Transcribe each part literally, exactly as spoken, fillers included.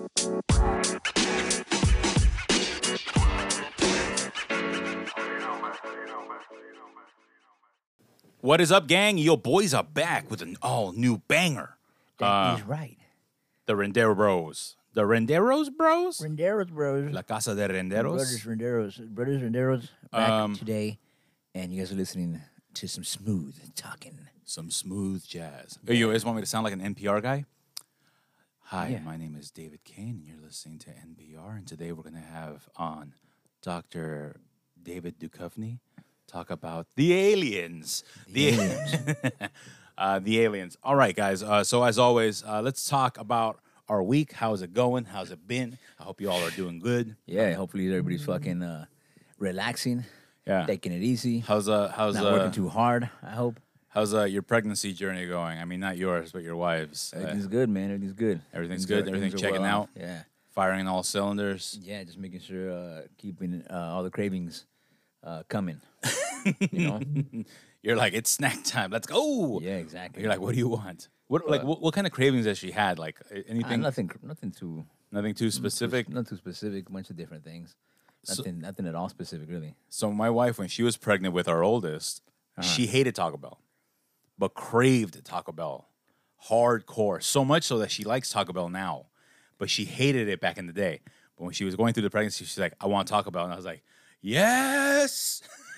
What is up, gang? Your boys are back with an all-new banger. That Uh, is right. The Rendero Bros. The Renderos Bros? Renderos Bros. La Casa de Brothers Renderos. Renderos. Brothers Renderos back Um, today. And you guys are listening to some smooth talking. Some smooth jazz. Oh, you guys want me to sound like an N P R guy? Hi, Yeah. my name is David Kane, and you're listening to N P R. And today we're going to have on Doctor David Duchovny talk about the aliens. The aliens. uh, the aliens. All right, guys. Uh, so as always, uh, let's talk about our week. How's it going? How's it been? I hope you all are doing good. Yeah, hopefully everybody's fucking uh, relaxing, Yeah. taking it easy, How's uh how's not uh working too hard, I hope. how's uh your pregnancy journey going? I mean, not yours, but your wife's. Uh, Everything's good, man. Everything's good. everything's Things good. are- Everything's things are checking well out. Yeah. Firing all cylinders. Yeah, just making sure uh, keeping uh, all the cravings uh, coming. You know? You're like, it's snack time. Let's go. Yeah, exactly. You're like, what do you want? What like Uh, what, what kind of cravings has she had? Like uh, Uh, anything? nothing, nothing too Nothing too specific. Not too specific. A bunch of different things. So- Nothing, nothing at all specific, really. So my wife, when she was pregnant with our oldest, Uh-huh. she hated Taco Bell, but craved Taco Bell hardcore. So much so that she likes Taco Bell now, but she hated it back in the day. But when she was going through the pregnancy, she's like, "I want Taco Bell," and I was like, "Yes."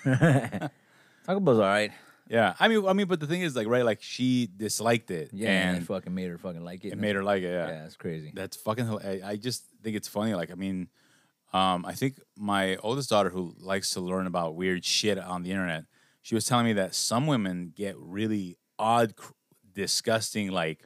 Taco Bell's all right. Yeah, I mean, I mean, but the thing is, like, right, like she disliked it, Yeah, and and it fucking made her fucking like it. it made her like it. Yeah, Yeah, that's crazy. that's fucking. hil- I, I just think it's funny. Like, I mean, um, I think my oldest daughter, who likes to learn about weird shit on the internet, she was telling me that some women get really odd, cr- disgusting, like,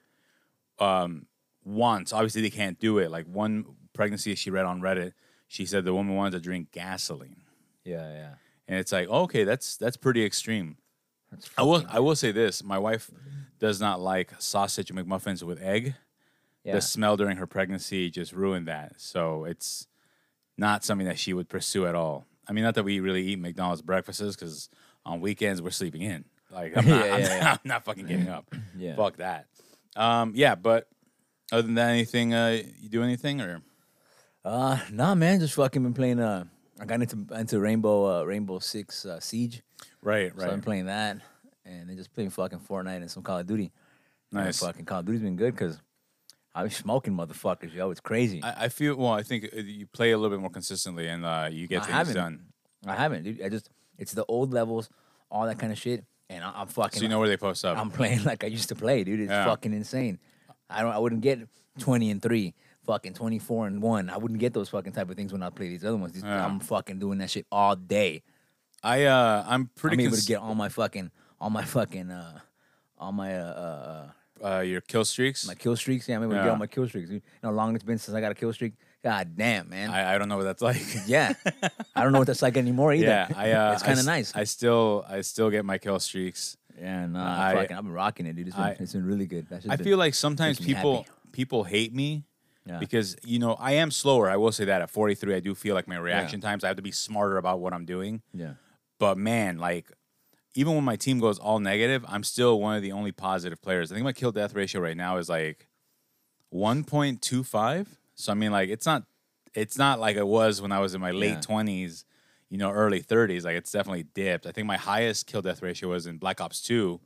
um, wants. Obviously, they can't do it. Like one pregnancy she read on Reddit, she said the woman wanted to drink gasoline, Yeah, yeah. and it's like, okay, that's that's pretty extreme. That's I will fucking- I will say this: my wife does not like sausage McMuffins with egg. yeah. The smell during her pregnancy just ruined that. So it's not something that she would pursue at all. I mean, not that we really eat McDonald's breakfasts, because on weekends we're sleeping in. Like I'm not, Yeah, I'm, yeah, not yeah. I'm not fucking getting up. Yeah. Fuck that. Um, yeah, but other than that, anything? Uh, you do anything or? Uh, nah, man. Just fucking been playing. Uh, I got into into Rainbow uh, Rainbow Six uh, Siege. Right, So I'm right. playing that, and then just playing fucking Fortnite and some Call of Duty. And Nice. fucking Call of Duty's been good because I was smoking motherfuckers, yo. It's crazy. I, I feel well. I think uh, you play a little bit more consistently, and uh, you get I things haven't. done. I haven't, dude. I just it's the old levels, all that kind of shit, and I, I'm fucking. So you know where they post up. I'm playing like I used to play, dude. It's Yeah. fucking insane. I don't. I wouldn't get twenty and three, fucking twenty four and one. I wouldn't get those fucking type of things when I play these other ones. These, Yeah. I'm fucking doing that shit all day. I uh, I'm pretty. I'm able cons- to get all my fucking, all my fucking, uh, all my uh, uh, uh, your kill streaks. my kill streaks. Yeah, I'm able to Yeah. get all my kill streaks. Dude. You know how long it's been since I got a kill streak? God damn, man. I, I don't know what that's like. yeah, I don't know what that's like anymore either. Yeah, I, uh, it's I kind s- of nice. I still, I still get my kill streaks. yeah, nah, I- fucking, I've been rocking it, dude. It's been, I- it's been really good. That shit's I been- feel like sometimes makes me people, happy. people hate me Yeah. because you know I am slower. I will say that at forty-three, I do feel like my reaction times. I have to be smarter about what I'm doing. yeah. But man, like even when my team goes all negative, I'm still one of the only positive players. I think my kill death ratio right now is like one point two five. So I mean, like it's not, it's not like it was when I was in my Yeah. late twenties, you know, early thirties. Like it's definitely dipped. I think my highest kill death ratio was in Black Ops two,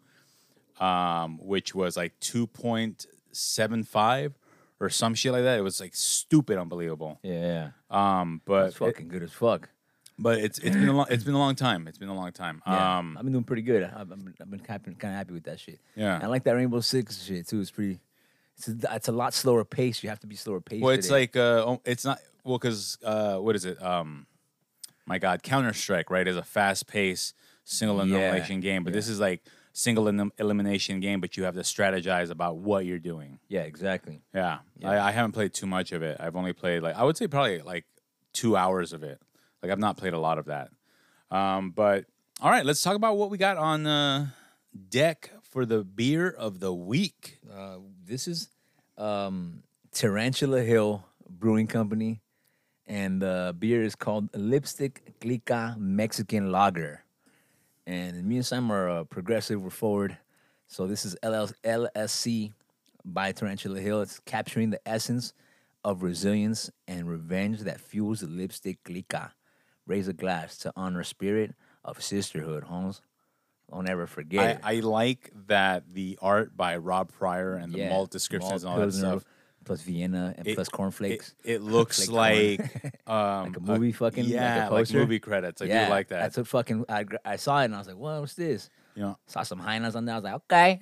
um, which was like two point seven five or some shit like that. It was like stupid, unbelievable. Yeah, Um, but it's fucking good as fuck. but it's it's been a long it's been a long time. It's been a long time. Yeah, Um, I've been doing pretty good. I've, I've been, I've been kind of happy with that shit. Yeah. And I like that Rainbow Six shit too. It's pretty. It's a, it's a lot slower pace. You have to be slower paced. well, it's today. like uh, oh, it's not well because uh, what is it? Um, my God, Counter Strike, right, is a fast paced single Yeah, elimination game, but this is like single elim- elimination game, but you have to strategize about what you're doing. yeah, exactly. Yeah, Yeah. I, I haven't played too much of it. I've only played like I would say probably like two hours of it. Like I've not played a lot of that. Um, but all right, let's talk about what we got on uh, deck for the beer of the week. Uh, this is um, Tarantula Hill Brewing Company, and the beer is called Lipstick Clica Mexican Lager. And me and Sam are uh, progressive, we're forward. So this is L S C by Tarantula Hill. It's capturing the essence of resilience and revenge that fuels the lipstick clica. Raise a glass to honor spirit of sisterhood, Holmes. Don't ever forget I, it. I like that the art by Rob Pryor and the Yeah, malt descriptions malt and all that Pilsner stuff. plus Vienna and It- plus cornflakes. It, it looks Flake like um, Like a movie fucking- like a yeah, like poster? movie credits. I yeah, do like that. That's what fucking I, gr- I saw it and I was like, "What? What's this?" You know, Saw some hyenas on there. I was like, "Okay,"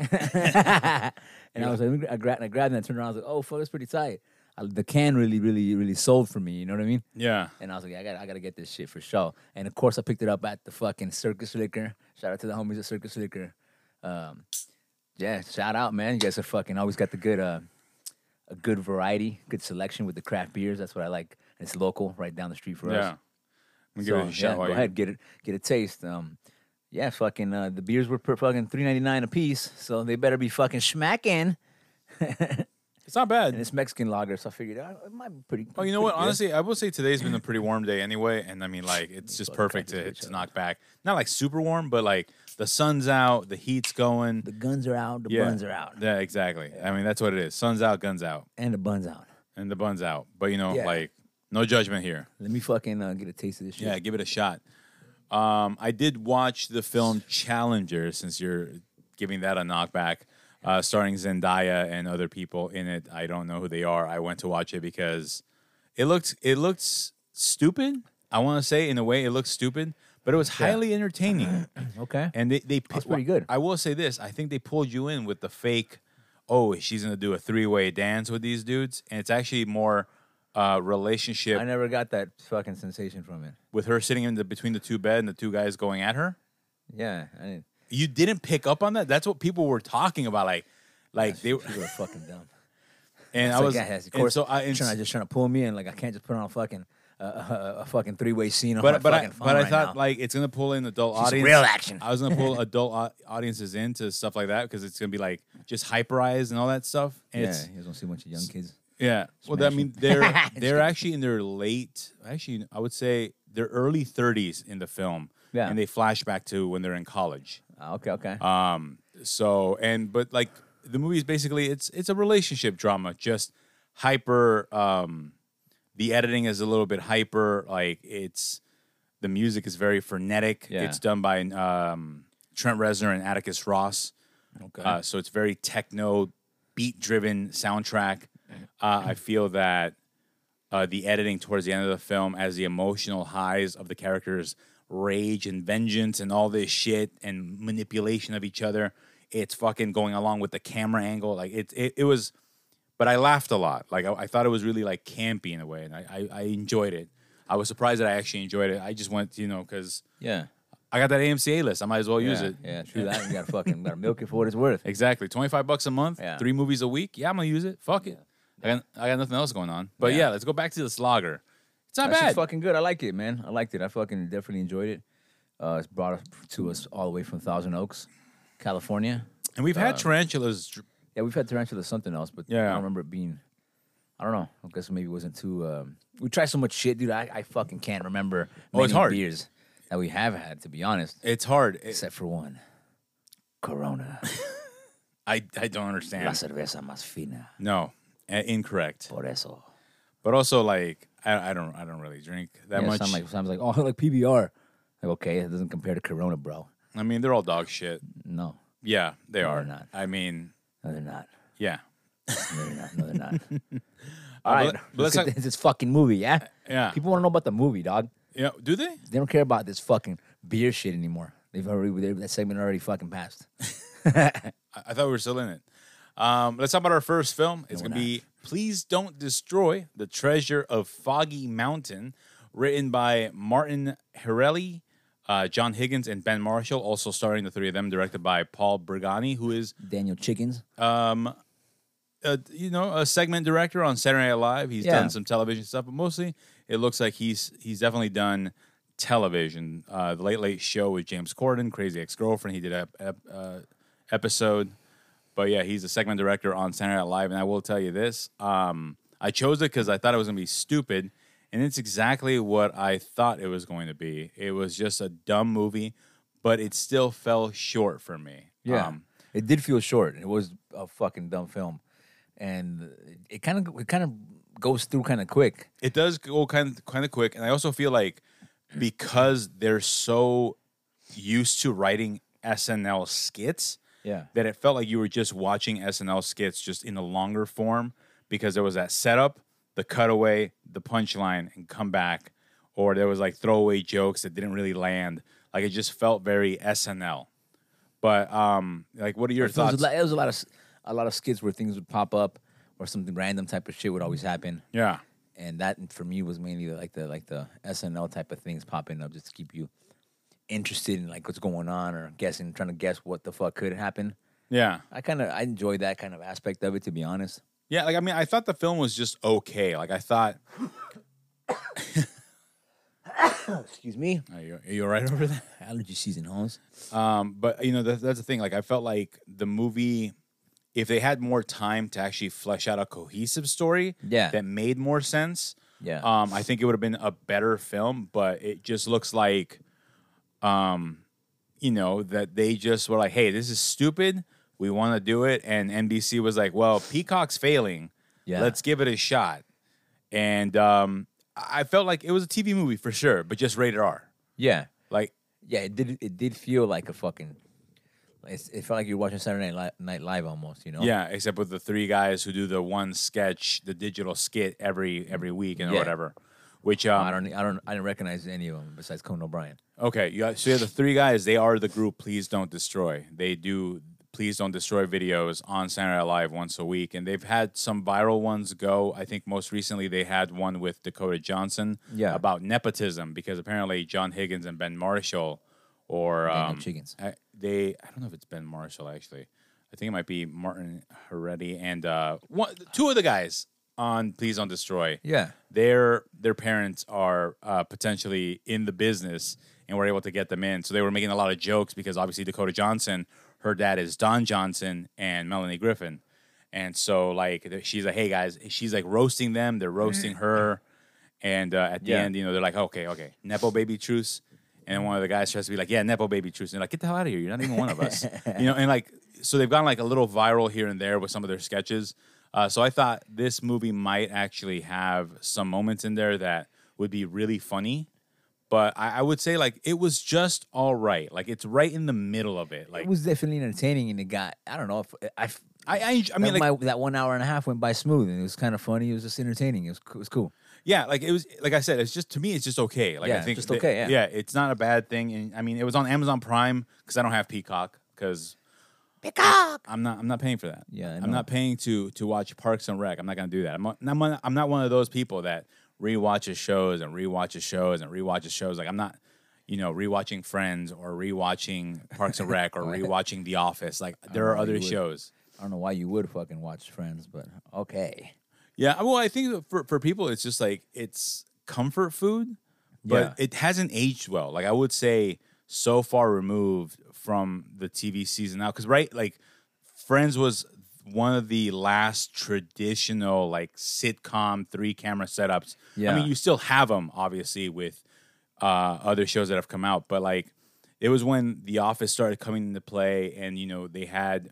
and I was like, let me- I grabbed, I grabbed it and I turned around. I was like, "Oh fuck, that's pretty tight." I, the can really, really, really sold for me. You know what I mean? yeah. And I was like, I got, I got to get this shit for sure. And of course, I picked it up at the fucking Circus Liquor. Shout out to the homies at Circus Liquor. Um, yeah, shout out, man. You guys are fucking always got the good, uh, a good variety, good selection with the craft beers. That's what I like. And it's local, right down the street for Yeah. us. Let me So, give it a shot. yeah, while go you- ahead, get it, get a taste. Um, yeah, fucking uh, the beers were per fucking three ninety nine a piece, so they better be fucking smacking. It's not bad. And it's Mexican lager, so I figured uh, it might be pretty. Oh, you know pretty what? good. Honestly, I will say today's been a pretty warm day anyway, and I mean, like, it's just fucking perfect crack to, this bitch to up. knock back. Not like super warm, but like the sun's out, the heat's going. the guns are out, the yeah, buns are out, Yeah, exactly. I mean, that's what it is. Sun's out, guns out, and the buns out. and the bun's out. But you know, Yeah. like, no judgment here. Let me fucking uh, get a taste of this shit. Yeah, give it a shot. Um, I did watch the film Challenger, since you're giving that a knockback, uh, starring Zendaya and other people in it. I don't know who they are. I went to watch it because it looked it looks stupid. I want to say in a way it looks stupid, but it was highly entertaining. Okay. And they they That's pretty good. I will say this: I think they pulled you in with the fake. Oh, she's gonna do a three way dance with these dudes, and it's actually more uh, relationship I never got that fucking sensation from it. with her sitting in the between the two bed and the two guys going at her. Yeah, I didn't. You didn't pick up on that. That's what people were talking about. Like, like they were, People are fucking dumb. and It's I like, was, yeah, yes, of and course. so I, and, trying to just trying to pull me in. Like I can't just put on a fucking uh, a, a fucking three way scene on but my but I fucking phone but I right thought now. like it's gonna pull in adult Some audience. real action. I was gonna pull adult au- audiences into stuff like that because it's gonna be like just hyperized and all that stuff. And yeah, it's, you don't see a bunch of young kids. yeah. Well, that, I mean they're Just they're kidding. actually in their late. Actually, I would say their early thirties in the film. Yeah. And they flash back to when they're in college. Ah, okay, okay. Um. So and but like the movie is basically it's it's a relationship drama, just hyper. Um, the editing is a little bit hyper. Like it's the music is very frenetic. Yeah. It's done by um, Trent Reznor and Atticus Ross. okay. Uh, so it's very techno, beat driven soundtrack. Uh, I feel that uh, the editing towards the end of the film, as the emotional highs of the characters' rage and vengeance and all this shit and manipulation of each other, it's fucking going along with the camera angle. Like it, it, it was, but I laughed a lot. Like I, I thought it was really like campy in a way, and I, I, I enjoyed it. I was surprised that I actually enjoyed it. I just went, you know, because yeah. I got that A M C A list. I might as well use yeah, it. Yeah, true that. You gotta fucking gotta milk it for what it's worth. Exactly. twenty-five bucks a month, Yeah. three movies a week. Yeah, I'm going to use it. Fuck it. I, got, I got nothing else going on. But Yeah. yeah, let's go back to the Slogger. It's not That shit's bad. fucking good. I like it, man. I liked it. I fucking definitely enjoyed it. Uh, it's brought us to us all the way from Thousand Oaks, California. And we've had tarantulas. dr- Yeah, we've had tarantula something else, but I Yeah. don't remember it being. I don't know. I guess maybe it wasn't too. Um, we tried so much shit, dude. I, I fucking can't remember Oh, many it's hard. beers that we have had, to be honest, It's hard. It- except for one, Corona, I, I don't la understand. cerveza más fina. No, uh, incorrect. Por eso. But also, like, I, I don't I don't really drink that yeah, much. Sound like sounds like oh, like P B R. Like okay, it doesn't compare to Corona, bro. I mean, they're all dog shit. No, Yeah, they No, are. they're not. I mean, no, they're not. yeah. No, they're not. No, they're not. Uh, All right, but- but let's let's get this, this fucking movie, yeah. Yeah. People want to know about the movie, dog. Yeah. Do they? They don't care about this fucking beer shit anymore. They've already they, that segment already fucking passed. I, I thought we were still in it. Um, let's talk about our first film. It's No, going to we're be Please Don't Destroy the Treasure of Foggy Mountain, written by Martin Herrelli, uh, John Higgins, and Ben Marshall, also starring the three of them, directed by Paul Bergani, who is, Daniel Chickens. um, a, you know, a segment director on Saturday Night Live. He's Yeah. done some television stuff, but mostly it looks like he's he's definitely done television. Uh, the Late Late Show with James Corden, Crazy Ex-Girlfriend. He did a ep, uh, episode. But yeah, he's a segment director on Saturday Night Live, and I will tell you this: um, I chose it because I thought it was going to be stupid, and it's exactly what I thought it was going to be. It was just a dumb movie, but it still fell short for me. Um, it did feel short. It was a fucking dumb film, and it kind of it kind of goes through kind of quick. It does go kind of kind of quick, and I also feel like because they're so used to writing S N L skits, Yeah. that it felt like you were just watching S N L skits just in a longer form because there was that setup, the cutaway, the punchline, and come back, or there was like throwaway jokes that didn't really land. Like it just felt very S N L. But um, like, what are your It was, thoughts? a lot, it was a lot of a lot of skits where things would pop up or something random type of shit would always happen. Yeah, And that for me was mainly the, like the like the S N L type of things popping up just to keep you interested in like what's going on or guessing, trying to guess what the fuck could happen. yeah, I kind of I enjoyed that kind of aspect of it, to be honest. yeah. Like I mean, I thought the film was just okay. Like I thought. Excuse me, Are you, are you all right over there? allergy season, Holmes. Um, but you know that, that's the thing. Like I felt like the movie, if they had more time to actually flesh out a cohesive story, Yeah. that made more sense. Yeah. Um, I think it would have been a better film. But it just looks like, um, you know, that they just were like, "Hey, this is stupid. We want to do it," and N B C was like, "Well, Peacock's failing. Yeah. Let's give it a shot." And um, I felt like it was a T V movie for sure, but just rated R. Yeah, Like. yeah. It did it did feel like a fucking. It's, it felt like you're watching Saturday Night, Li- Night Live almost, you know. Yeah, except with the three guys who do the one sketch, the digital skit every every week and Yeah. whatever. Which um, I don't, I don't, I didn't recognize any of them besides Conan O'Brien. okay, you got, so you have the three guys. They are the group. Please Don't Destroy. They do Please Don't Destroy videos on Saturday Night Live once a week, and they've had some viral ones go. I think most recently they had one with Dakota Johnson Yeah. about nepotism because apparently John Higgins and Ben Marshall or Daniel um, Chiggins. I, they I don't know if it's Ben Marshall actually. I think it might be Martin Heredia and uh, one, two of the guys on Please Don't Destroy. Yeah, Their their parents are uh, potentially in the business and were able to get them in. So they were making a lot of jokes because obviously Dakota Johnson, her dad is Don Johnson and Melanie Griffin. And so like th- she's like, hey guys, she's like roasting them. They're roasting her. And uh, at the Yeah. end, you know, they're like, okay, okay, Nepo baby truce. And then one of the guys tries to be like, yeah, Nepo baby truce. And they're like, get the hell out of here. You're not even one of us. You know, and like, so they've gone like a little viral here and there with some of their sketches. Uh, so I thought this movie might actually have some moments in there that would be really funny. But I, I would say like it was just all right. Like it's right in the middle of it. Like it was definitely entertaining, and it got. I don't know if I. I, I, I mean, that, like, my, that one hour and a half went by smooth, and it was kind of funny. It was just entertaining. It was, co- it was cool. yeah, like it was, like I said, it's just to me, it's just okay. Like I Yeah, think, just that- okay, yeah. yeah, it's not a bad thing. And I mean, it was on Amazon Prime because I don't have Peacock because Peacock. I'm not, I'm not paying for that. Yeah, I I'm know. not paying to to watch Parks and Rec. I'm not gonna do that. I'm not, I'm not, I'm not one of those people that rewatches shows and rewatches shows and rewatches shows. Like I'm not, you know, rewatching Friends or rewatching Parks and Rec or rewatching The Office. Like there are know, other you would. shows. I don't know why you would fucking watch Friends, but okay. Yeah, well, I think that for for people, it's just like it's comfort food, but Yeah. it hasn't aged well. Like I would say, so far removed from the T V season now, because right, like Friends was one of the last traditional like sitcom three camera setups. I Yeah. mean, you still have them obviously with uh, other shows that have come out, but like it was when The Office started coming into play, and you know they had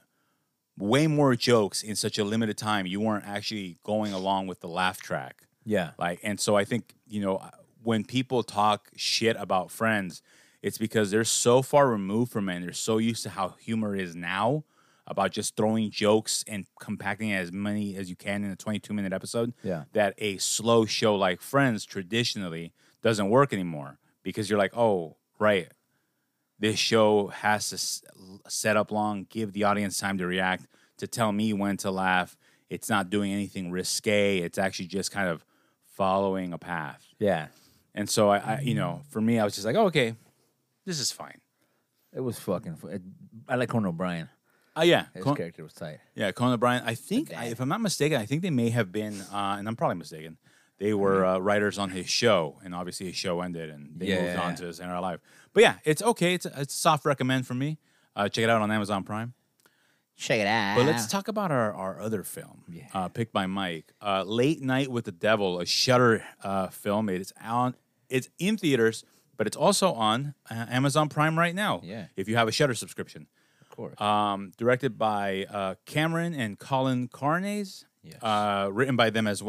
way more jokes in such a limited time. You weren't actually going along with the laugh track. Yeah. Like, and so I think, you know, when people talk shit about Friends, it's because they're so far removed from it and they're so used to how humor is now about just throwing jokes and compacting as many as you can in a twenty-two minute episode. Yeah. That a slow show like Friends traditionally doesn't work anymore because you're like, oh, right. This show has to s- set up long, give the audience time to react, to tell me when to laugh. It's not doing anything risque. It's actually just kind of following a path. Yeah. And so I, I you know, for me, I was just like, oh, okay, this is fine. It was fucking. fu- It, I like Conan O'Brien. Oh yeah, His Con- character was tight. yeah, Conan O'Brien. I think, The I, dad. if I'm not mistaken, I think they may have been, uh, and I'm probably mistaken. They were uh, writers on his show, and obviously his show ended, and they Yeah, moved yeah, on yeah. to Saturday Night Live. But yeah, it's okay. It's a, it's a soft recommend from me. Uh, check it out on Amazon Prime. Check it out. But let's talk about our, our other film, Yeah. uh, picked by Mike, uh, Late Night with the Devil, a Shudder uh, film. It's on, it's in theaters, but it's also on uh, Amazon Prime right now. Yeah. If you have a Shudder subscription. Of course. Um, directed by uh, Cameron and Colin Carnes. Yes. Uh, written by them as well.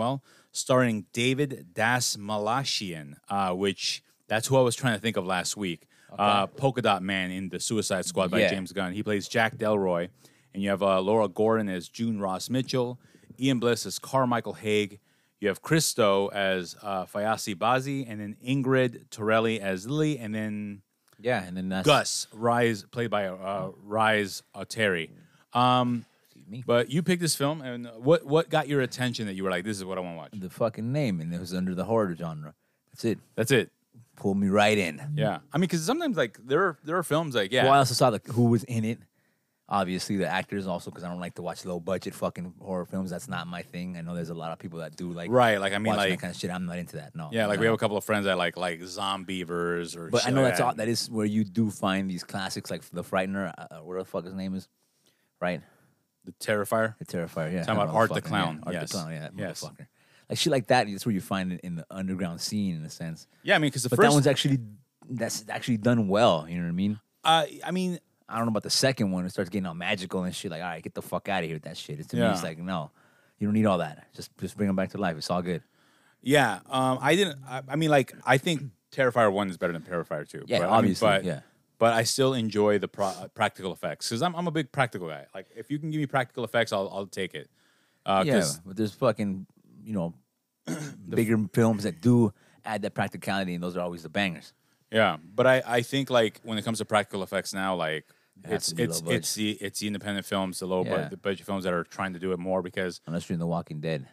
starring David Dasmalchian, uh, which that's who I was trying to think of last week. Okay. Uh, Polka Dot Man in the Suicide Squad by yeah. James Gunn. He plays Jack Delroy, and you have uh, Laura Gordon as June Ross Mitchell, Ian Bliss as Carmichael Haig. You have Christo as uh, Fayasi Bazi, and then Ingrid Torelli as Lily, and then yeah, and then that's... Gus Rise, played by uh, Rise Oteri. Um, but you picked this film, and what what got your attention that you were like, this is what I want to watch? The fucking name, and it was under the horror genre. That's it. That's it. Pulled me right in. Yeah, I mean, because sometimes like there are, there are films like yeah. Well, I also saw the who was in it. Obviously, the actors also, because I don't like to watch low budget fucking horror films. That's not my thing. I know there's a lot of people that do like right. Like I mean, like that kind of shit. I'm not into that. No. Yeah, like no. we have a couple of friends that like like Zombievers or. But shit I know like that's that. all. That is where you do find these classics, like The Frightener. Uh, what the fuck his name is, right? The Terrifier. The Terrifier. Yeah. Talking about Art the Clown. Yeah, Art yes. the Clown. Yeah. That yes. Motherfucker. Like shit like that. That's where you find it in the underground scene, in a sense. Yeah, I mean, because the but first that one's actually that's actually done well. You know what I mean? Uh, I mean. I don't know about the second one. It starts getting all magical and shit. Like, all right, get the fuck out of here with that shit. It's to yeah. me, it's like, no, you don't need all that. Just, just bring them back to life. It's all good. Yeah, um, I didn't. I, I mean, like, I think Terrifier one is better than Terrifier two. Yeah, but, obviously. I mean, but, yeah, but I still enjoy the pro- practical effects because I'm I'm a big practical guy. Like, if you can give me practical effects, I'll I'll take it. Uh, yeah, but there's fucking you know bigger films that do add that practicality, and those are always the bangers. Yeah, but I, I think like when it comes to practical effects now, like. It It's it's it's the it's the independent films, the low yeah. bu- the budget films that are trying to do it more because unless you're in The Walking Dead,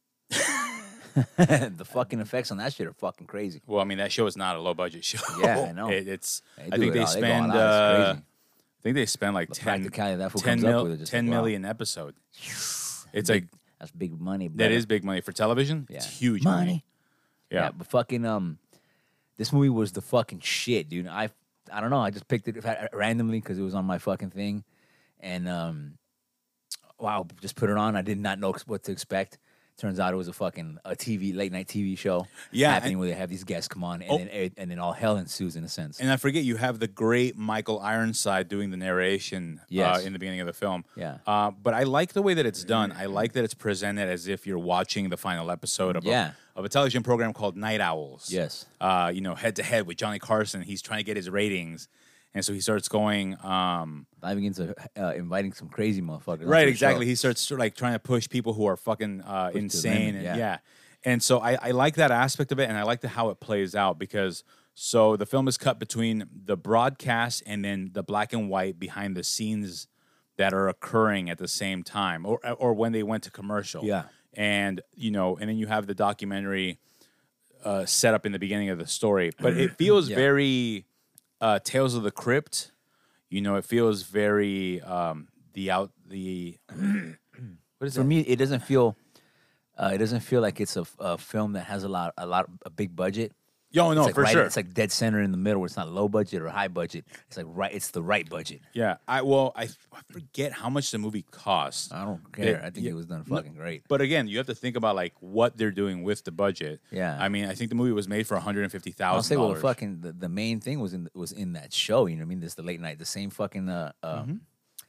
the fucking effects on that shit are fucking crazy. Well, I mean that show is not a low budget show. Yeah, I know. It, it's they I think it they all. spend they uh, I think they spend like the ten, that ten, mil- mil- with it, ten like, million wow. episode. It's big, like that's big money. That brother. is big money for television. Yeah. It's huge money. money. Yeah. yeah, but fucking um, this movie was the fucking shit, dude. I I don't know. I just picked it randomly because it was on my fucking thing, and um, wow, just put it on. I did not know what to expect. Turns out it was a fucking a T V late night T V show. Yeah, happening and, where they have these guests come on, and oh, then and then all hell ensues in a sense. And I forget you have the great Michael Ironside doing the narration yes. uh, in the beginning of the film. Yeah, uh, but I like the way that it's done. I like that it's presented as if you're watching the final episode of yeah. a, of a television program called Night Owls. Yes, uh, you know, head to head with Johnny Carson. He's trying to get his ratings. And so he starts going, um, diving into uh, inviting some crazy motherfuckers. Right, exactly. He starts sort of like trying to push people who are fucking uh, insane, and yeah. yeah. And so I, I like that aspect of it, and I like the how it plays out because so the film is cut between the broadcast and then the black and white behind the scenes that are occurring at the same time, or or when they went to commercial. Yeah, and you know, and then you have the documentary uh, set up in the beginning of the story, but it feels yeah. very. Uh, Tales of the Crypt, you know, it feels very um, the out the. What is For it? me, it doesn't feel. Uh, it doesn't feel like it's a, a film that has a lot, a lot, a big budget. Yo, no, it's like for right, sure. It's like dead center in the middle, where it's not low budget or high budget. It's like right. It's the right budget. Yeah, I well, I, I forget how much the movie cost. I don't care. It- I think yeah, it was done no- fucking great. But again, you have to think about like what they're doing with the budget. Yeah. I mean, I think the movie was made for one hundred and fifty I'll thousand say, well, the dollars. fucking the, the main thing was in was in that show. You know what I mean? This the late night, the same fucking uh, um,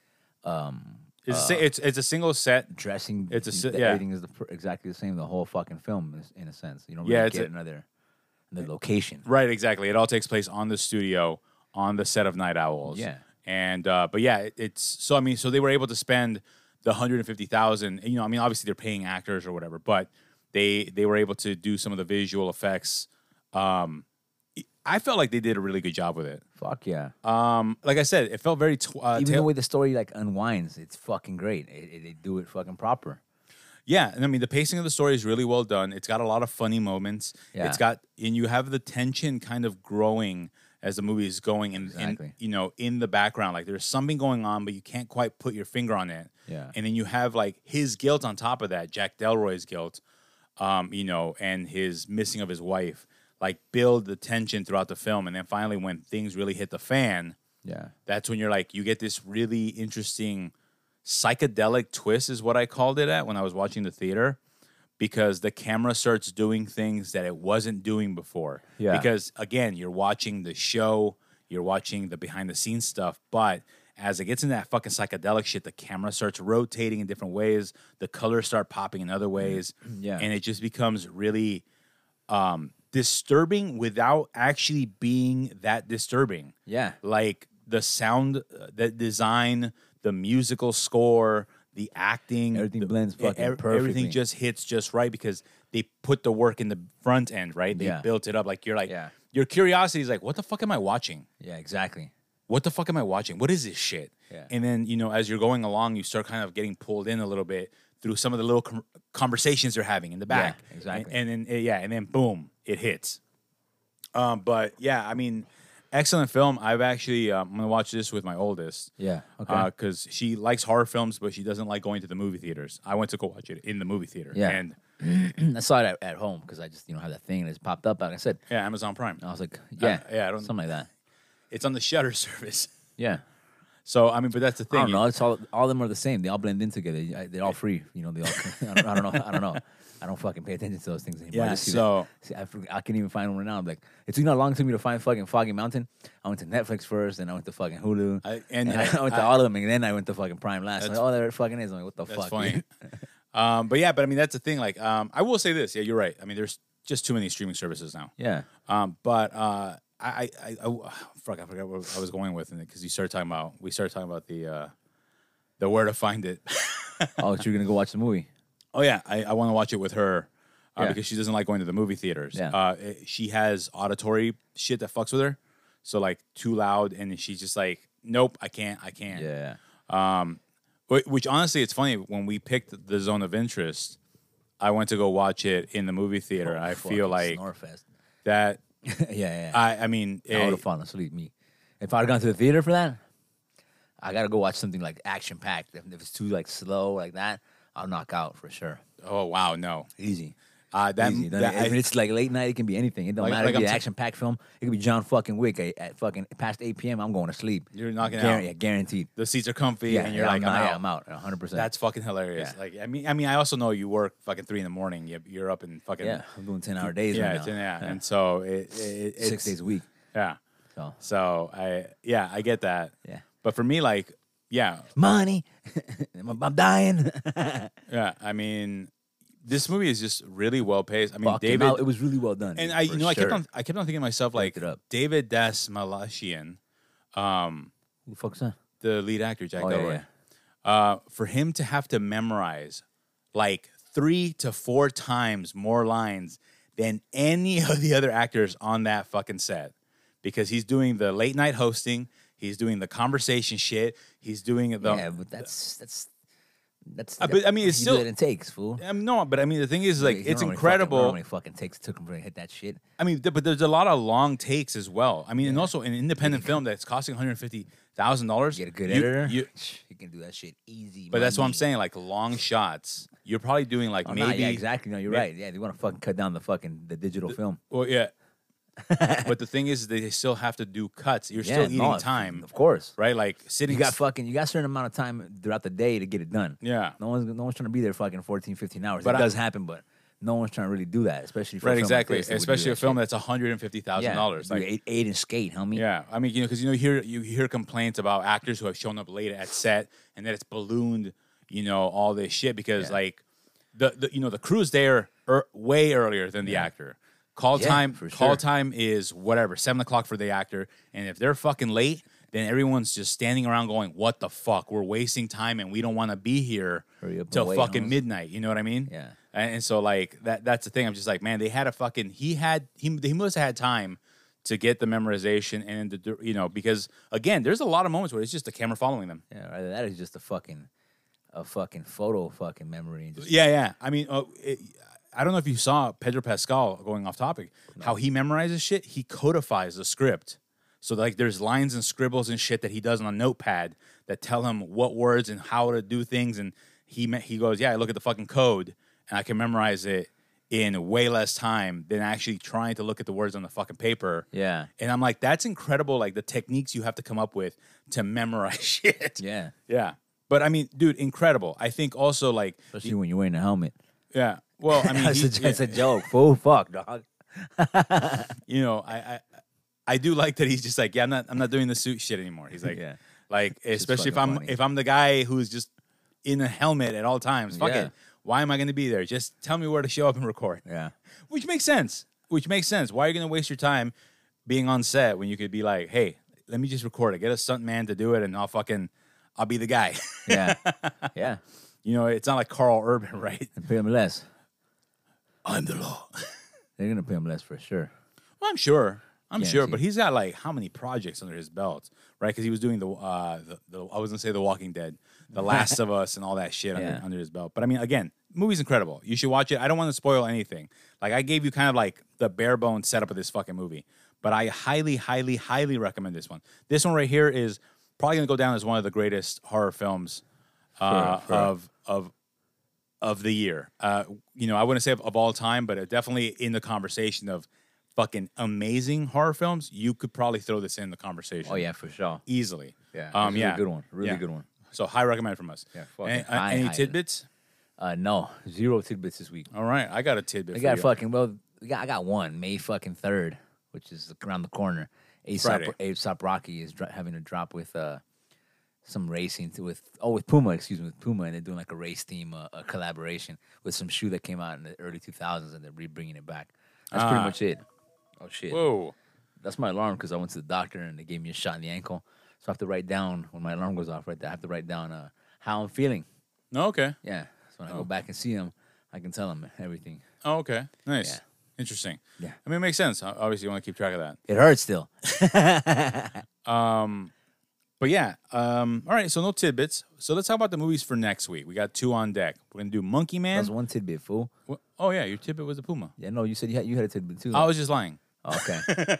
um, It's a, si- it's it's a single set. dressing. It's a the- si- yeah. everything is the, pr- exactly the same. The whole fucking film is in a sense. You don't Yeah, really it's get a- another the location. Right, exactly. It all takes place on the studio, on the set of Night Owls. Yeah. And uh, but yeah, it, it's so I mean, so they were able to spend the hundred and fifty thousand. You know, I mean, obviously they're paying actors or whatever, but they they were able to do some of the visual effects. Um, I felt like they did a really good job with it. Fuck yeah. Um, like I said, it felt very tw- uh, Even tail- the way the story like unwinds, it's fucking great. It, it, they do it fucking proper. Yeah, and I mean the pacing of the story is really well done. It's got a lot of funny moments. Yeah. It's got and you have the tension kind of growing as the movie is going and, Exactly. and you know in the background like there's something going on but you can't quite put your finger on it. Yeah. And then you have like his guilt on top of that, Jack Delroy's guilt, um, you know, and his missing of his wife, like build the tension throughout the film and then finally when things really hit the fan, Yeah. that's when you're like you get this really interesting psychedelic twist is what I called it at when I was watching the theater because the camera starts doing things that it wasn't doing before. Yeah. Because again, you're watching the show, you're watching the behind the scenes stuff, but as it gets in that fucking psychedelic shit, the camera starts rotating in different ways, the colors start popping in other ways, Yeah. and it just becomes really um, disturbing without actually being that disturbing. Yeah. Like the sound, uh, the design, the musical score, the acting, Everything the- blends fucking ev- perfectly. Everything just hits just right because they put the work in the front end, right? They Yeah. built it up. Like you're like, Yeah. your curiosity is like, what the fuck am I watching? Yeah, exactly. What the fuck am I watching? What is this shit? Yeah. And then, you know, as you're going along, you start kind of getting pulled in a little bit through some of the little com- conversations they're having in the back. Yeah, exactly. And, and then, uh, yeah, and then boom, it hits. Um, but yeah, I mean, excellent film. I've actually, um, I'm going to watch this with my oldest. Yeah. Okay. Because she likes horror films, but she doesn't like going to the movie theaters. I went to go watch it in the movie theater. Yeah. And I saw it at, at home because I just you know have that thing and it's popped up. Like I said, yeah, Amazon Prime. I was like, yeah, yeah, I don't- something like that. It's on the Shutter service. Yeah. So, I mean, but that's the thing. I don't know. It's all all of them are the same. They all blend in together. I- They're all free. You know, they all. I, don't, I don't know. I don't know. I don't fucking pay attention to those things anymore. I Yeah, just see so- that- see, I, forg- I can't even find one now. I'm like, it took not long to me to find fucking Foggy Mountain. I went to Netflix first, and I went to fucking Hulu, I- and, and I, I- went to I- all of them, and then I went to fucking Prime last. I'm That's- like, oh, there it fucking is. I'm like, what the That's fuck? funny. dude? um, but yeah, but I mean, that's the thing. Like, um, I will say this. Yeah, you're right. I mean, there's just too many streaming services now. Yeah. Um, but uh, I, I, I, I, fuck, I forgot where I was going with it because you started talking about. We started talking about the, uh, the where to find it. Oh, so you're gonna go watch the movie? Oh yeah, I, I want to watch it with her uh, Yeah. because she doesn't like going to the movie theaters. Yeah. Uh, it- she has auditory shit that fucks with her, so like too loud, and she's just like, nope, I can't, I can't. Yeah. Wh- Which honestly, it's funny when we picked the Zone of Interest. I went to go watch it in the movie theater. I feel like Snorefest. that. yeah, yeah. I, I mean, I would eh, have fallen asleep. Me, if I'd gone to the theater for that, I gotta go watch something like action packed. If, if it's too like slow like that, I'll knock out for sure. oh wow, no. Easy. Uh, that, Easy. that if I- it's like late night, it can be anything. It don't Like- matter. like it can be I'm an t- action packed film. It could be John fucking Wick at, at fucking past eight p.m. I'm going to sleep. You're knocking Guar- out. Yeah, guaranteed. the seats are comfy, Yeah, and you're yeah, like, I'm, I'm, out. out. Yeah, I'm out. one hundred percent. That's fucking hilarious. Yeah. Like, I mean, I mean, I also know you work fucking three in the morning. You- You're up in fucking yeah. I'm doing ten hour days yeah, right it's now. in, yeah. And so it, it it's, Six days a week. Yeah. So So I yeah, I get that. yeah, But for me, like, yeah, money. I'm, I'm dying. yeah. I mean, this movie is just really well paced. I mean, Fucking David hell, it was really well done. and dude, I, you for know, I kept sure. on, I kept on thinking to myself, like, it up. David Das Malachian, um, Who the fuck's that? the lead actor, Jack Oh, yeah, Delroy, uh, for him to have to memorize like three to four times more lines than any of the other actors on that fucking set, because he's doing the late night hosting, he's doing the conversation shit, he's doing the. Yeah, but that's that's that's. Uh, but, I mean, it's you still- do it in takes, fool. Um, no, but I mean, the thing is, like, You know it's how many incredible. Fucking, you know how many fucking takes it took him to hit that shit. I mean, th- but there's a lot of long takes as well. I mean, and also an independent film that's costing one hundred fifty thousand dollars. Get a good you, editor. you- You can do that shit easy. but that's what I'm money. saying. Like long shots, you're probably doing like Oh, nah, maybe. yeah, exactly. No, you're may- right. Yeah, they want to fucking cut down the fucking the digital film. Well, yeah. But the thing is, they still have to do cuts. You're Yeah, still eating no, time, of course. right? Like sitting. You got fucking. You got a certain amount of time throughout the day to get it done. yeah. No one's no one's trying to be there fucking fourteen, fifteen hours. But it I- does happen, but no one's trying to really do that, especially for a Right, film exactly. Like this, that would do Especially that a film shit. that's one hundred and fifty thousand yeah, dollars. do Like, eight, eight and skate, homie. yeah, I mean, you know, because you know, hear you hear complaints about actors who have shown up late at set, and that it's ballooned, you know, all this shit because Yeah. like the, the you know the crew's there er, way earlier than the Yeah. actor. Call Yeah, time, for call sure. time is whatever seven o'clock for the actor, and if they're fucking late, then everyone's just standing around going, "What the fuck? We're wasting time, and we don't want to be here Hurry up and till wait, fucking homies." midnight." You know what I mean? Yeah. And, and so like that that's the thing. I'm just like, man, they had a fucking he had he he must have had time to get the memorization and the you know because again, there's a lot of moments where it's just the camera following them. Yeah, right. That is just a fucking, a fucking photo fucking memory. And just, Yeah, yeah. I mean, uh, it, I don't know if you saw Pedro Pascal going off topic. How he memorizes shit. He codifies the script. So like, there's lines and scribbles and shit that he does on a notepad that tell him what words and how to do things. And he me- he goes, yeah, I look at the fucking code and I can memorize it in way less time than actually trying to look at the words on the fucking paper. yeah, And I'm like, that's incredible. Like the techniques you have to come up with to memorize shit. yeah. Yeah. But I mean, dude, incredible. I think also like, Especially when you're wearing a helmet. yeah. Well, I mean, That's he- a, that's a joke. Fool, fuck, dog. you know, I, I I do like that he's just like, yeah, I'm not I'm not doing the suit shit anymore. He's like, Yeah. Like, especially if fucking I'm funny. if I'm the guy who's just in a helmet at all times. Fuck Yeah. it. Why am I going to be there? Just tell me where to show up and record. Yeah. Which makes sense. Which makes sense. Why are you going to waste your time being on set when you could be like, hey, let me just record it. Get a stunt man to do it, and I'll fucking, I'll be the guy. Yeah. Yeah. You know, it's not like Carl Urban, right? And pay him less. I'm the law. They're gonna pay him less for sure. Well, I'm sure. I'm sure, Guaranteed. but he's got like how many projects under his belt, right? Because he was doing the, uh, the, the, I was gonna say The Walking Dead, The Last of Us, and all that shit Yeah. under, under his belt. But I mean, again, movie's incredible. You should watch it. I don't want to spoil anything. Like I gave you kind of like the bare bones setup of this fucking movie, but I highly, highly, highly recommend this one. This one right here is probably gonna go down as one of the greatest horror films uh, Sure, sure. of of of the year. Uh, you know, I wouldn't say of, of all time, but it definitely in the conversation of fucking amazing horror films. You could probably throw this in the conversation. Oh yeah, for sure. Easily. Yeah. Um, This is yeah. a good one. Really Yeah. good one. So high recommend from us. Yeah, fucking Any, uh, high, any high. tidbits? Uh, no, zero tidbits this week. All right, I got a tidbit. I for got you. fucking well. We got, I got one May fucking third, which is around the corner. Friday. ASAP ASAP Rocky is dro- having a drop with uh some racing to, with oh with Puma, excuse me, with Puma, and they're doing like a race team uh, a collaboration with some shoe that came out in the early two thousands, and they're re bringing it back. That's Ah. pretty much it. Oh shit. Whoa. That's my alarm because I went to the doctor and they gave me a shot in the ankle. So I have to write down when my alarm goes off right there. I have to write down uh, how I'm feeling. No, okay. Yeah. So when I Oh. go back and see him, I can tell him everything. Oh, okay. Nice. Yeah. Interesting. Yeah. I mean, it makes sense. O- Obviously, you want to keep track of that. It hurts still. Um, but yeah. Um, all right. So no tidbits. So let's talk about the movies for next week. We got two on deck. We're gonna do Monkey Man. That's one tidbit, fool. Wha- Oh yeah, your tidbit was a Puma. Yeah, no, you said you had, you had a tidbit too. I was just lying. Okay.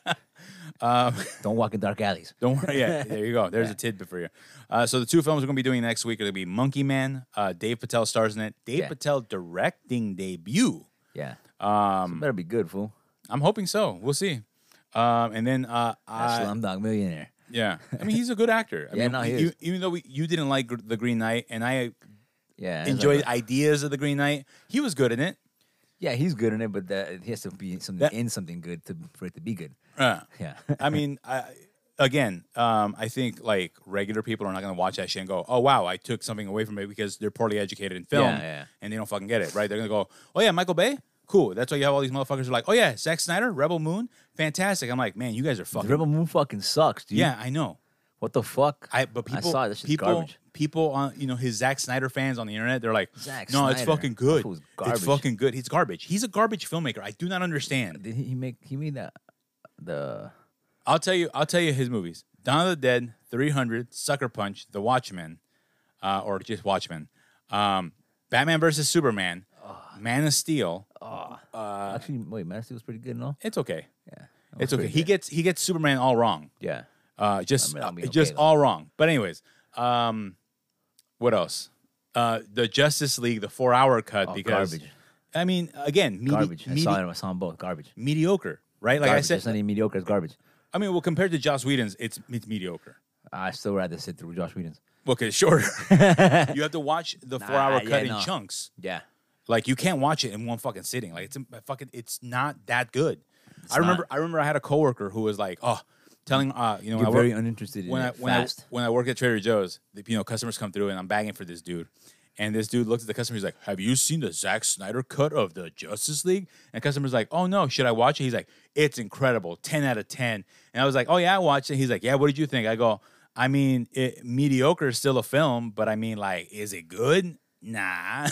Um, Don't walk in dark alleys. Don't worry. Yeah, there you go. There's a tidbit for you. Uh, so the two films we're going to be doing next week are going to be Monkey Man. Uh, Dave Patel stars in it. Dave Yeah. Patel directing debut. Yeah. Um, So better be good, fool. I'm hoping so. We'll see. Um, and then, uh, That's I, Slumdog Millionaire. yeah, I mean, he's a good actor. I Yeah, mean, no, he e- is. even though we, you didn't like Gr- The Green Knight, and I Yeah. it's enjoyed like- ideas of The Green Knight, he was good in it. yeah, he's good in it, but that, he has to be something That- in something good to for it to be good. Uh, Yeah. I mean, I, again, um, I think like regular people are not going to watch that shit and go, "Oh wow, I took something away from it," because they're poorly educated in film Yeah, yeah. and they don't fucking get it, right? They're going to go, "Oh yeah, Michael Bay, cool." That's why you have all these motherfuckers who are like, "Oh yeah, Zack Snyder, Rebel Moon, fantastic." I'm like, man, you guys are fucking. Rebel Moon fucking sucks, dude. Yeah, I know. What the fuck? I but people, I saw it. That shit's people, garbage. people on you know his Zack Snyder fans on the internet, they're like, Zack "No, it's Snyder. fucking good. That fool's It's garbage." fucking good. He's garbage. He's a garbage filmmaker. I do not understand." Did he, he make he made that the I'll tell you. I'll tell you his movies: Dawn of the Dead, three hundred, Sucker Punch, The Watchmen, uh, or just Watchmen, um, Batman versus Superman, Man of Steel. oh Uh, actually wait, Man of Steel was pretty good, no? it's okay. Yeah. That It's was okay. pretty He good. gets he gets Superman all wrong. Yeah. Uh, just I mean, I mean, uh, just okay, though. all wrong. But anyways, um, what else? Uh, the Justice League, the four-hour cut, Oh, because garbage. I mean, again, medi- Garbage. I medi- saw it. I saw them both. Garbage. mediocre, right? Like garbage. I said, It's not even mediocre. It's garbage. I mean, well, compared to Joss Whedon's, it's it's mediocre. I still rather sit through Josh Whedon's. Okay, shorter. You have to watch the Nah, four-hour yeah, cut in no. chunks. Yeah. Like you can't watch it in one fucking sitting. Like it's a, fucking, it's not that good. I not. remember, I remember, I had a coworker who was like, "Oh, telling, uh, you know, You're I very work, uninterested in when I it when I fast. when I work at Trader Joe's, the, you know, customers come through and I'm bagging for this dude, and this dude looks at the customer. He's like, "Have you seen the Zack Snyder cut of the Justice League?" And the customer's like, "Oh no, should I watch it?" He's like, "It's incredible, ten out of ten." And I was like, "Oh yeah, I watched it." He's like, "Yeah, what did you think?" I go, "I mean, it, mediocre is still a film, but I mean, like, is it good?" Nah.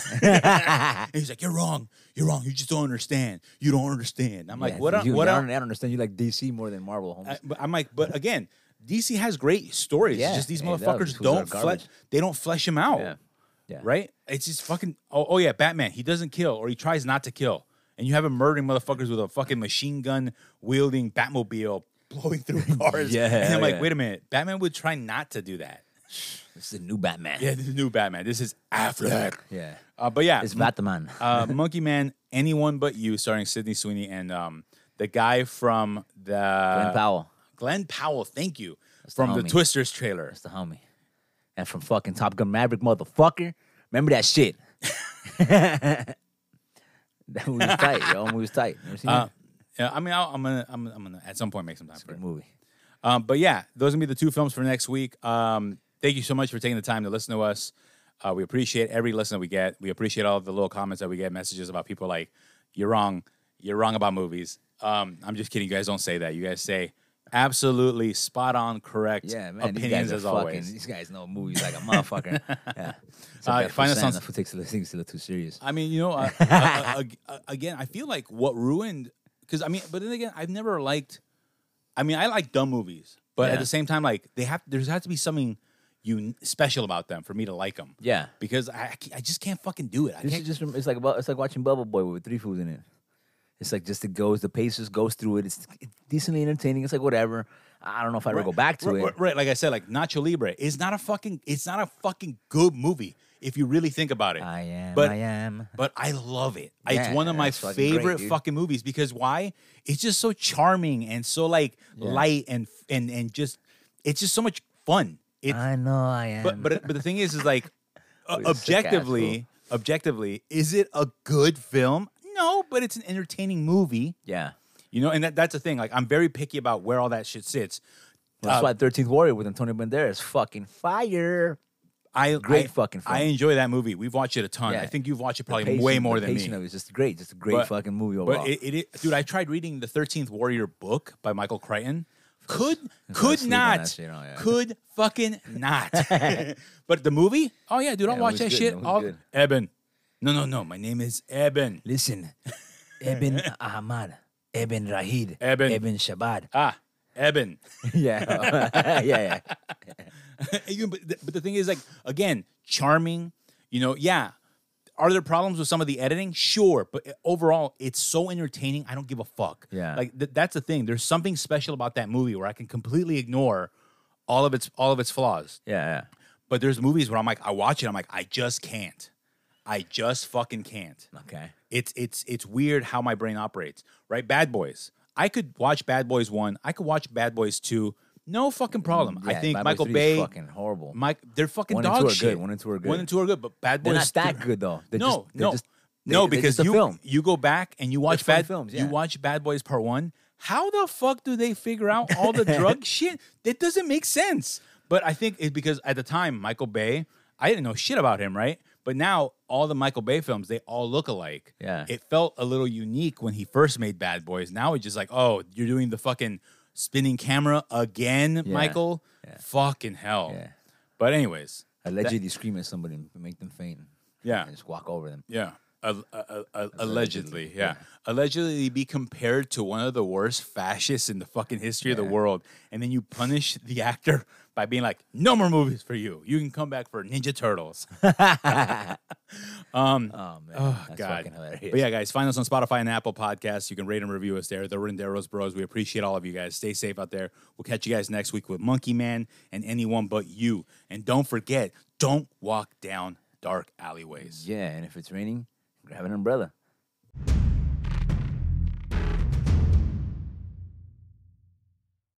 And he's like, "You're wrong. You're wrong. You just don't understand. You don't understand." I'm like, Yeah, "What? so I- you, what? I I, don't, I don't understand. You like D C more than Marvel, homies. I, but I'm like, but again, D C has great stories. Yeah, It's just these hey, those motherfuckers fools are don't flesh. garbage. They don't flesh him out. yeah. Yeah. Right? It's just fucking. Oh, oh yeah, Batman. He doesn't kill, or he tries not to kill, and you have him murdering motherfuckers with a fucking machine gun wielding Batmobile blowing through cars. Yeah, and I'm like, yeah. wait a minute, Batman would try not to do that. This is a new Batman. Yeah, this is new Batman. This is Affleck. Yeah. Uh, but yeah, It's Batman. uh, Monkey Man, Anyone But You, starring Sydney Sweeney and um, the guy from the Glenn Powell. Glenn Powell, thank you, the from the homie. Twisters trailer. That's the homie. And from fucking Top Gun Maverick, motherfucker. Remember that shit. That movie was tight, yo. Movie was tight. Never seen Uh, it? yeah, I mean, I'll, I'm gonna, I'm, I'm gonna, at some point make some time It's a for good it. movie. Um, but yeah, those are gonna be the two films for next week. Um, thank you so much for taking the time to listen to us. Uh, we appreciate every listen that we get. We appreciate all the little comments that we get, messages about people like, "You're wrong. You're wrong about movies." Um, I'm just kidding. You guys don't say that. You guys say absolutely spot on, correct Yeah, man. opinions these guys as are always. Fucking, these guys know movies like a motherfucker. Yeah. So Uh, find us on- who takes the things a little too serious. I mean, you know, uh, uh, uh, uh, again, I feel like what ruined because I mean, but then again, I've never liked. I mean, I like dumb movies, but Yeah. at the same time, like they have, there's has to be something you special about them for me to like them. Yeah. Because I, I just can't fucking do it. I This can't. is just it's like about it's like watching Bubble Boy with three foods in it. It's like just it goes, the pace just goes through it. It's decently entertaining. It's like whatever. I don't know if I'd ever go back to right, it. Right, right, like I said, like Nacho Libre is not a fucking. It's not a fucking good movie if you really think about it. I am. But I am. But I love it. it's Yeah, one of my that's fucking great, favorite dude. fucking movies because why? It's just so charming and so like light and and and just it's just so much fun. It's I know I am. but but but the thing is is like uh, Oh, you're a sick ass objectively objectively is it a good film? No, but it's an entertaining movie. yeah. You know, and that, that's the thing. Like I'm very picky about where all that shit sits. That's Uh, why thirteenth Warrior with Antonio Banderas fucking fire. I Great I, fucking film. I enjoy that movie. We've watched it a ton. Yeah. I think you've watched it The probably pacing- way more the than pacing me. of it is just great. Just a great But- fucking movie overall. But it, it, dude, I tried reading the thirteenth Warrior book by Michael Crichton. Could could asleep on not, that shit, oh, yeah. could fucking not. But the movie, oh yeah, dude, I'll Yeah, watch it was that good, shit. it was All, good. Eben, no, no, no, my name is Eben. Listen, Eben Ahmad, Eben Rahid, Eben. Eben Shabbat. Ah, Eben. Yeah, yeah, yeah. You- but, the, but the thing is, like, again, charming. You know, yeah. Are there problems with some of the editing? Sure, but overall, it's so entertaining. I don't give a fuck. Yeah. like th- that's the thing. There's something special about that movie where I can completely ignore all of its all of its flaws. Yeah, yeah. But there's movies where I'm like, I watch it, I'm like, I just can't. I just fucking can't. Okay. It's it's it's weird how my brain operates, right? Bad Boys. I could watch Bad Boys one. I could watch Bad Boys two. No fucking problem. I Yeah, think Bad Boys Michael three Bay, is fucking horrible. Mike, they're fucking One and dog two are shit. good. One and two are good. One and two are good, but Bad They're Boys. not that th- good though. They're no, just, they're no, just, they- no, they're because just a you film. you go back and you watch fun Bad films, You yeah. watch Bad Boys Part One. How the fuck do they figure out all the drug shit? That doesn't make sense. But I think it's because at the time Michael Bay, I didn't know shit about him, right? But now all the Michael Bay films, they all look alike. Yeah. It felt a little unique when he first made Bad Boys. Now it's just like, oh, you're doing the fucking spinning camera again, Yeah. Michael. Yeah. Fucking hell. Yeah. But anyways, Allegedly scream at somebody and make them faint. Yeah. And just walk over them. yeah. Uh, uh, uh, uh, allegedly, Allegedly, yeah. yeah. Allegedly be compared to one of the worst fascists in the fucking history of the Yeah. world. And then you punish the actor by being like, no more movies for you. You can come back for Ninja Turtles. um, Oh man. Oh, That's God. fucking hilarious. But yeah, guys, find us on Spotify and Apple Podcasts. You can rate and review us there. The Renderos Bros. We appreciate all of you guys. Stay safe out there. We'll catch you guys next week with Monkey Man and Anyone But You. And don't forget, don't walk down dark alleyways. Yeah, and if it's raining, grab an umbrella.